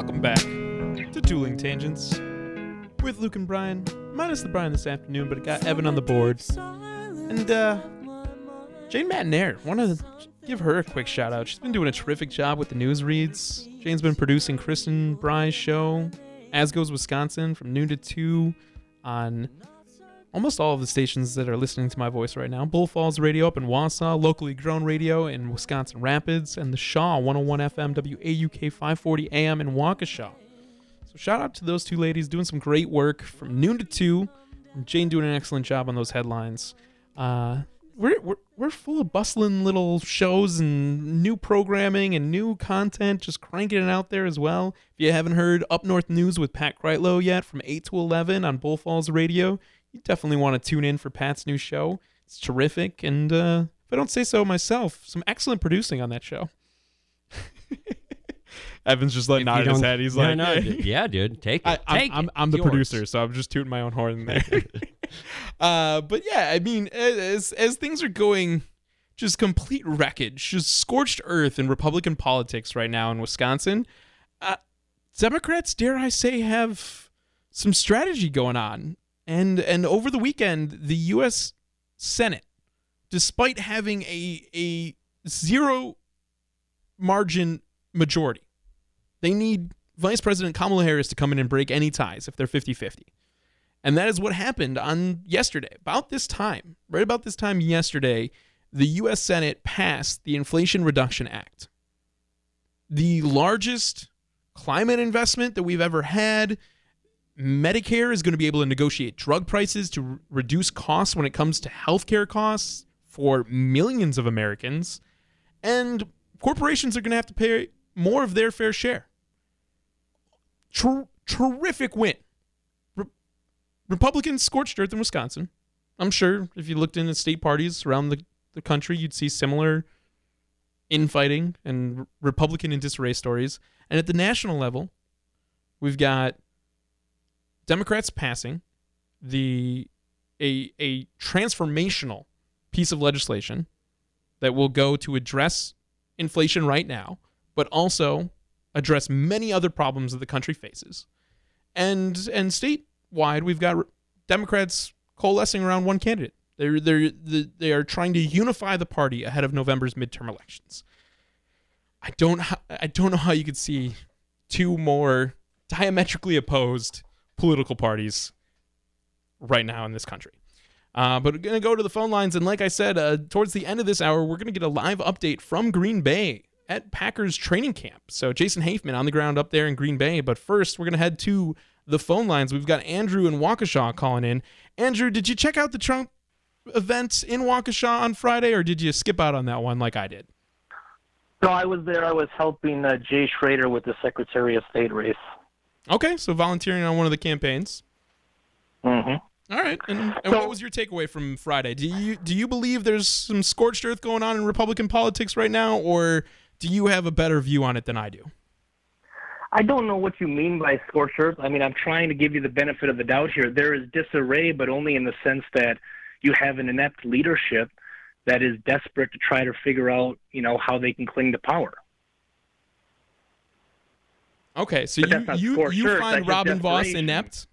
Welcome back to Dueling Tangents with Luke and Brian. Minus the Brian this afternoon, but it got Evan on the board. And Jane Matinaire, want to give her a quick shout out. She's been doing a terrific job with the news reads. Jane's been producing Kristen Bry's show, As Goes Wisconsin, from noon to 2 on almost all of the stations that are listening to my voice right now. Bull Falls Radio up in Wausau, locally grown radio in Wisconsin Rapids, and the Shaw 101 FM WAUK 540 AM in Waukesha. So shout out to those two ladies doing some great work from noon to 2. And Jane doing an excellent job on those headlines. We're full of bustling little shows and new programming and new content, just cranking it out there as well. If you haven't heard Up North News with Pat Kreitlow yet from 8 to 11 on Bull Falls Radio, you definitely want to tune in for Pat's new show. It's terrific, and if I don't say so myself, some excellent producing on that show. Evan's just like nodding his head. He's like, no, yeah, dude, take it. I'm the producer, so I'm just tooting my own horn there. But yeah, I mean, as things are going, just complete wreckage, just scorched earth in Republican politics right now in Wisconsin. Democrats, dare I say, have some strategy going on. And over the weekend, the U.S. Senate, despite having a zero margin majority, they need Vice President Kamala Harris to come in and break any ties if they're 50-50. And that is what happened on yesterday. About this time yesterday, the U.S. Senate passed the Inflation Reduction Act, the largest climate investment that we've ever had. Medicare is going to be able to negotiate drug prices to reduce costs when it comes to healthcare costs for millions of Americans. And corporations are going to have to pay more of their fair share. Terrific win. Republicans scorched earth in Wisconsin. I'm sure if you looked into state parties around the country, you'd see similar infighting and Republican in disarray stories. And at the national level, we've got Democrats passing a transformational piece of legislation that will go to address inflation right now, but also address many other problems that the country faces. And statewide, we've got Democrats coalescing around one candidate. They are trying to unify the party ahead of November's midterm elections. I don't know how you could see two more diametrically opposed political parties right now in this country. But we're going to go to the phone lines, and like I said, towards the end of this hour, we're going to get a live update from Green Bay at Packers training camp. So Jason Hafman on the ground up there in Green Bay. But first, we're going to head to the phone lines. We've got Andrew in Waukesha calling in. Andrew, did you check out the Trump events in Waukesha on Friday, or did you skip out on that one like I did? No, I was there. I was helping Jay Schrader with the Secretary of State race. Okay, so volunteering on one of the campaigns. Mm-hmm. All right, and what was your takeaway from Friday? Do you believe there's some scorched earth going on in Republican politics right now, or do you have a better view on it than I do? I don't know what you mean by scorched earth. I mean, I'm trying to give you the benefit of the doubt here. There is disarray, but only in the sense that you have an inept leadership that is desperate to try to figure out, how they can cling to power. Okay, so you find Robin Vos inept?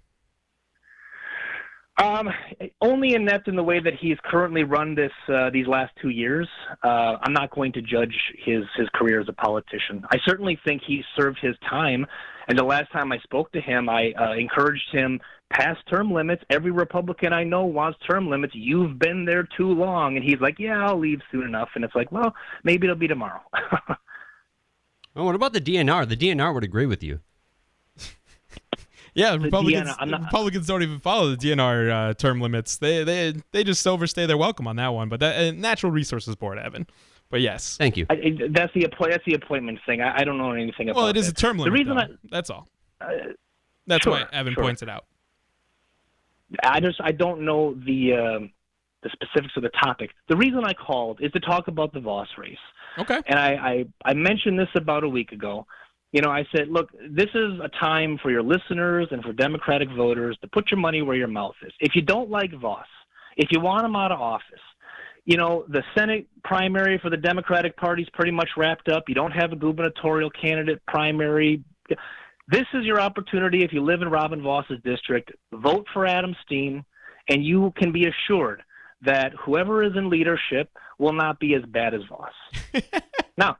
Only inept in the way that he's currently run these last 2 years. I'm not going to judge his career as a politician. I certainly think he served his time, and the last time I spoke to him, I encouraged him past term limits. Every Republican I know wants term limits. You've been there too long. And he's like, yeah, I'll leave soon enough. And it's like, well, maybe it'll be tomorrow. Well, what about the DNR? The DNR would agree with you. Yeah, Republicans don't even follow the DNR term limits. They just overstay their welcome on that one. But that Natural Resources Board, Evan. But yes, thank you. That's the appointment thing. I don't know anything about. Well, it is a term limit. The reason that's all. That's why Evan points it out. I don't know the specifics of the topic. The reason I called is to talk about the Vos race. Okay. And I mentioned this about a week ago. I said, look, this is a time for your listeners and for Democratic voters to put your money where your mouth is. If you don't like Vos, if you want him out of office, the Senate primary for the Democratic Party is pretty much wrapped up. You don't have a gubernatorial candidate primary. This is your opportunity. If you live in Robin Voss's district, vote for Adam Steen, and you can be assured that whoever is in leadership will not be as bad as Voss. Now,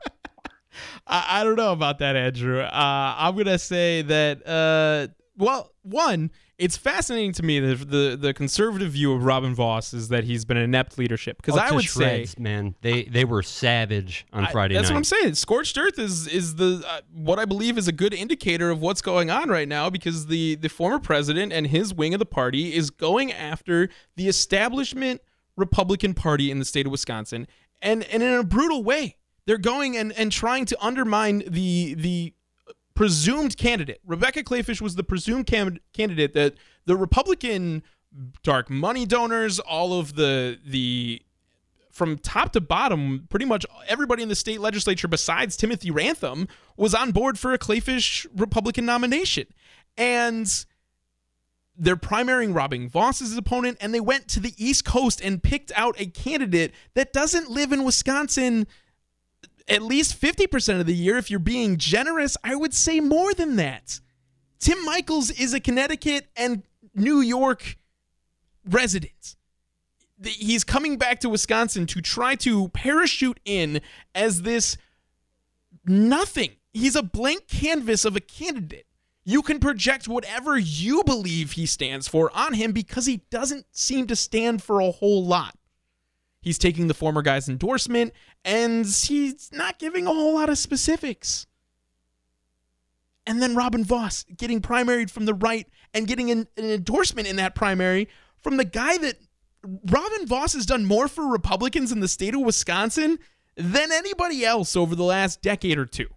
I don't know about that, Andrew. I'm going to say that, one, it's fascinating to me that the conservative view of Robin Voss is that he's been inept leadership. Because I would shreds, say, man, they were savage on Friday night. That's what I'm saying. Scorched earth is the what I believe is a good indicator of what's going on right now, because the former president and his wing of the party is going after the establishment Republican Party in the state of Wisconsin, and in a brutal way. They're going and trying to undermine the presumed candidate. Rebecca Kleefisch was the presumed candidate that the Republican dark money donors, all of the from top to bottom, pretty much everybody in the state legislature besides Timothy Rantham was on board for a Kleefisch Republican nomination. And they're primarying Robin Voss's opponent, and they went to the East Coast and picked out a candidate that doesn't live in Wisconsin at least 50% of the year. If you're being generous, I would say more than that. Tim Michels is a Connecticut and New York resident. He's coming back to Wisconsin to try to parachute in as this nothing. He's a blank canvas of a candidate. You can project whatever you believe he stands for on him because he doesn't seem to stand for a whole lot. He's taking the former guy's endorsement, and he's not giving a whole lot of specifics. And then Robin Voss getting primaried from the right and getting an endorsement in that primary from the guy that Robin Voss has done more for Republicans in the state of Wisconsin than anybody else over the last decade or two.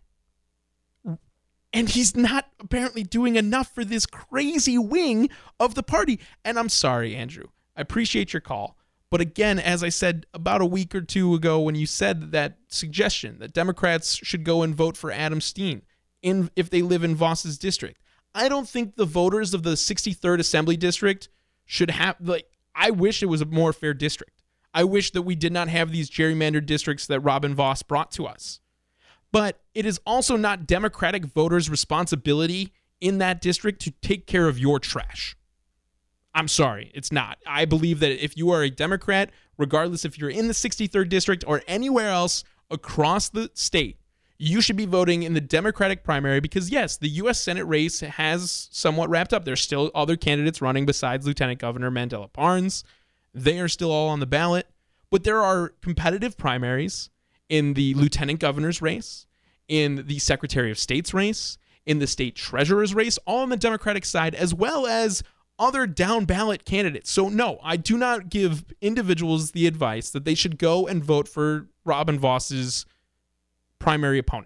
And he's not apparently doing enough for this crazy wing of the party. And I'm sorry, Andrew. I appreciate your call. But again, as I said about a week or two ago when you said that suggestion that Democrats should go and vote for Adam Steen if they live in Voss's district, I don't think the voters of the 63rd Assembly District should have, I wish it was a more fair district. I wish that we did not have these gerrymandered districts that Robin Voss brought to us. But it is also not Democratic voters' responsibility in that district to take care of your trash. I'm sorry, it's not. I believe that if you are a Democrat, regardless if you're in the 63rd District or anywhere else across the state, you should be voting in the Democratic primary because, yes, the U.S. Senate race has somewhat wrapped up. There's still other candidates running besides Lieutenant Governor Mandela Barnes. They are still all on the ballot. But there are competitive primaries in the Lieutenant Governor's race, in the Secretary of State's race, in the State Treasurer's race, all on the Democratic side, as well as other down ballot candidates. So no, I do not give individuals the advice that they should go and vote for Robin Voss's primary opponent.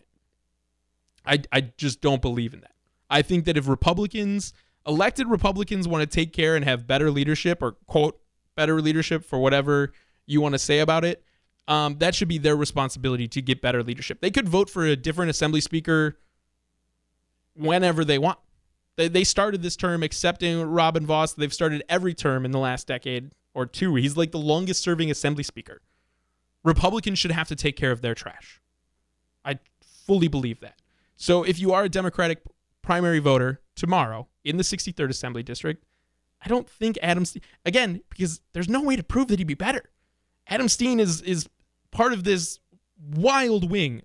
I just don't believe in that. I think that if elected Republicans want to take care and have better leadership, or quote, better leadership for whatever you want to say about it, that should be their responsibility to get better leadership. They could vote for a different assembly speaker whenever they want. They started this term accepting Robin Voss. They've started every term in the last decade or two. He's like the longest serving assembly speaker. Republicans should have to take care of their trash. I fully believe that. So if you are a Democratic primary voter tomorrow in the 63rd Assembly District, I don't think Adam Steen, again, because there's no way to prove that he'd be better. Adam Steen is part of this wild wing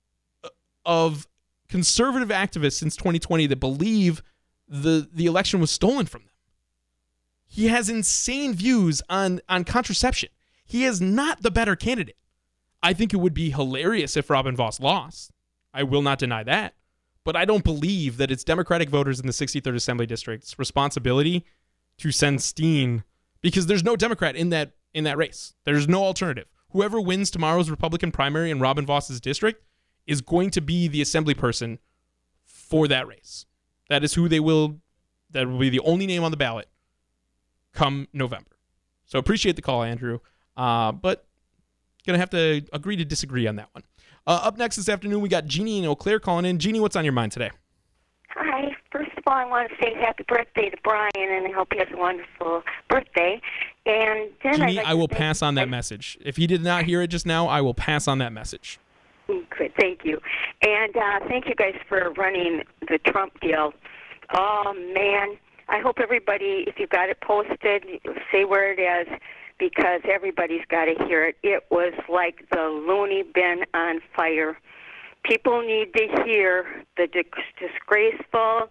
of conservative activists since 2020 that believe the election was stolen from them. He has insane views on contraception. He is not the better candidate. I think it would be hilarious if Robin Voss lost. I will not deny that. But I don't believe that it's Democratic voters in the 63rd Assembly District's responsibility to send Steen, because there's no Democrat in that race. There's no alternative. Whoever wins tomorrow's Republican primary in Robin Voss's district is going to be the assembly person for that race. That is who that will be the only name on the ballot come November. So appreciate the call, Andrew. But going to have to agree to disagree on that one. Up next this afternoon, we got Jeannie and Eau Claire calling in. Jeannie, what's on your mind today? Hi. First of all, I want to say happy birthday to Brian, and I hope he has a wonderful birthday. And then Jeannie, I will pass on that message. If he did not hear it just now, I will pass on that message. Good, thank you. And thank you guys for running the Trump deal. Oh, man. I hope everybody, if you got it posted, say where it is, because everybody's got to hear it. It was like the loony bin on fire. People need to hear the disgraceful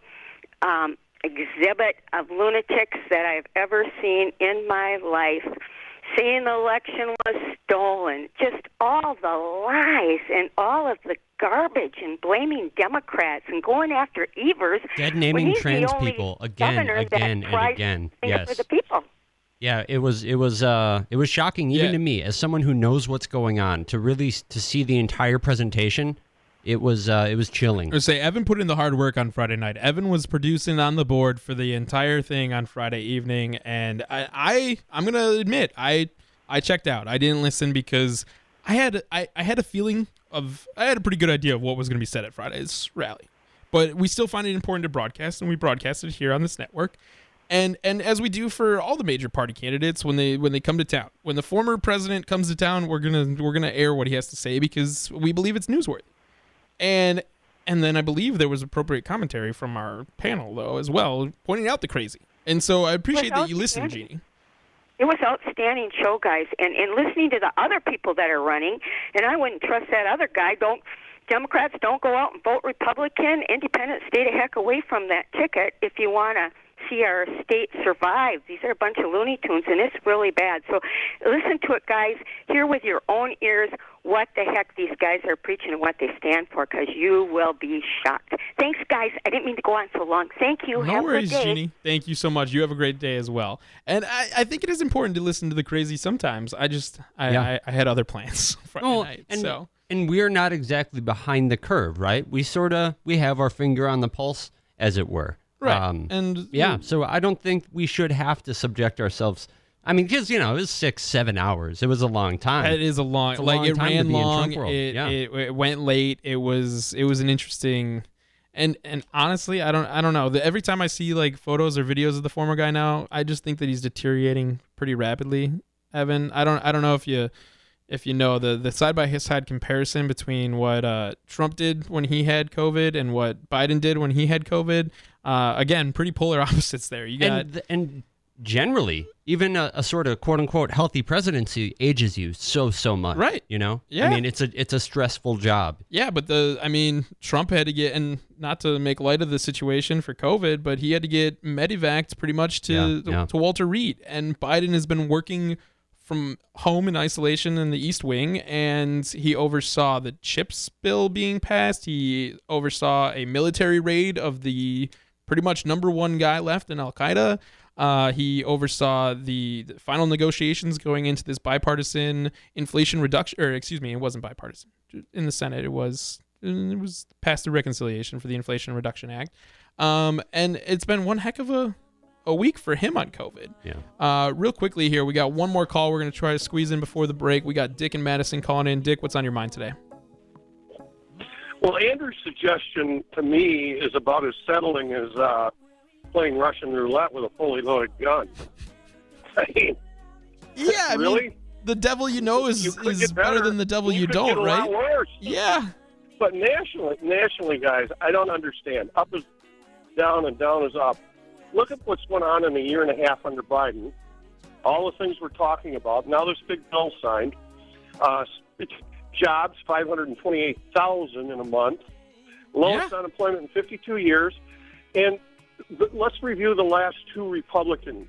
exhibit of lunatics that I've ever seen in my life. Saying the election was stolen, just all the lies and all of the garbage and blaming Democrats and going after Evers. Dead naming trans people again. Yes. For the people. Yeah, it was shocking even to me as someone who knows what's going on to see the entire presentation. It was chilling. Or say Evan put in the hard work on Friday night. Evan was producing on the board for the entire thing on Friday evening, and I'm gonna admit I checked out. I didn't listen because I had a feeling I had a pretty good idea of what was gonna be said at Friday's rally, but we still find it important to broadcast, and we broadcasted here on this network. And as we do for all the major party candidates when they come to town, when the former president comes to town, we're gonna air what he has to say because we believe it's newsworthy. And then I believe there was appropriate commentary from our panel, though, as well, pointing out the crazy. And so I appreciate that you listened, Jeannie. It was outstanding show, guys. And listening to the other people that are running, and I wouldn't trust that other guy. Democrats don't go out and vote Republican. Independents stay the heck away from that ticket if you want to see our state survive. These are a bunch of Looney Tunes, and it's really bad. So listen to it, guys. Hear with your own ears what the heck these guys are preaching and what they stand for, because you will be shocked. Thanks, guys. I didn't mean to go on so long. Thank you. No Have worries, a good day. Jeannie. Thank you so much. You have a great day as well. And I think it is important to listen to the crazy sometimes. I had other plans Friday night. And we're not exactly behind the curve, right? We have our finger on the pulse, as it were. Right. So I don't think we should have to subject ourselves. I mean, because, it was 6-7 hours. It was a long time. It is a long, It's a like long it time to ran be in long. Trump world. It went late. It was an interesting, and honestly, I don't know. Every time I see like photos or videos of the former guy now, I just think that he's deteriorating pretty rapidly. Evan, I don't know if you know the side by side comparison between what Trump did when he had COVID and what Biden did when he had COVID. Again, pretty polar opposites there. You got and generally, even a sort of quote unquote healthy presidency ages you so much. Right. Yeah. I mean, it's a stressful job. Yeah, but Trump had to get, and not to make light of the situation for COVID, but he had to get medevaced pretty much to Walter Reed, and Biden has been working from home in isolation in the East Wing, and he oversaw the CHIPS bill being passed. He oversaw a military raid of the pretty much number one guy left in Al-Qaeda. He oversaw the final negotiations going into this bipartisan inflation reduction, or excuse me, it wasn't bipartisan. In the Senate, it was passed through reconciliation for the Inflation Reduction Act. And it's been one heck of a week for him on COVID. Yeah. Real quickly here, we got one more call we're going to try to squeeze in before the break. We got Dick and Madison calling in. Dick, what's on your mind today? Well, Andrew's suggestion to me is about as settling as playing Russian roulette with a fully loaded gun. I mean, yeah, really? The devil you know is better than the devil you don't, get a right? lot worse. Yeah. But nationally, guys, I don't understand. Up is down and down is up. Look at what's going on in a year and a half under Biden. All the things we're talking about. Now there's big bill signed. Jobs, 528,000 in a month. Lowest unemployment in 52 years. And let's review the last two Republican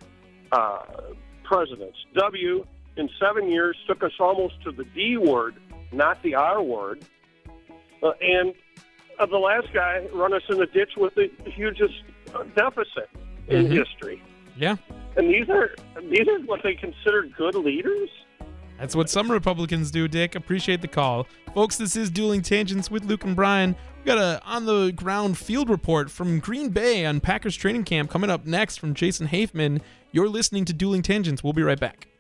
presidents. W, in 7 years, took us almost to the D word, not the R word. And the last guy run us in the ditch with the hugest deficit in history. Yeah. And these are what they consider good leaders? That's what some Republicans do, Dick. Appreciate the call. Folks, this is Dueling Tangents with Luke and Brian. We got a on-the-ground field report from Green Bay on Packers training camp coming up next from Jason Hafman. You're listening to Dueling Tangents. We'll be right back.